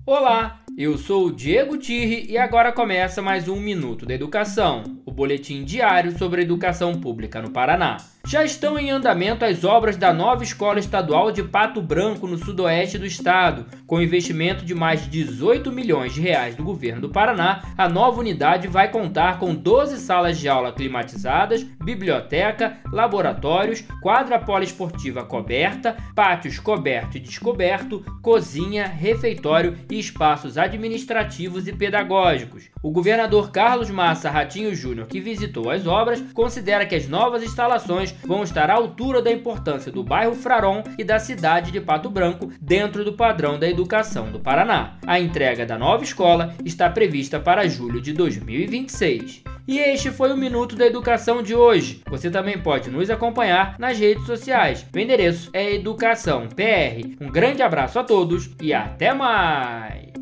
Olá, eu sou o Diego Tirri e agora começa mais um Minuto da Educação, o boletim diário sobre a educação pública no Paraná. Já estão em andamento as obras da nova Escola Estadual de Pato Branco, no sudoeste do estado. Com investimento de mais de 18 milhões de reais do governo do Paraná, a nova unidade vai contar com 12 salas de aula climatizadas, biblioteca, laboratórios, quadra poliesportiva coberta, pátios coberto e descoberto, cozinha, refeitório e espaços administrativos e pedagógicos. O governador Carlos Massa Ratinho Júnior, que visitou as obras, considera que as novas instalações vão estar à altura da importância do bairro Fraron e da cidade de Pato Branco dentro do padrão da educação do Paraná. A entrega da nova escola está prevista para julho de 2026. E este foi o Minuto da Educação de hoje. Você também pode nos acompanhar nas redes sociais. O endereço é Educação PR. Um grande abraço a todos e até mais!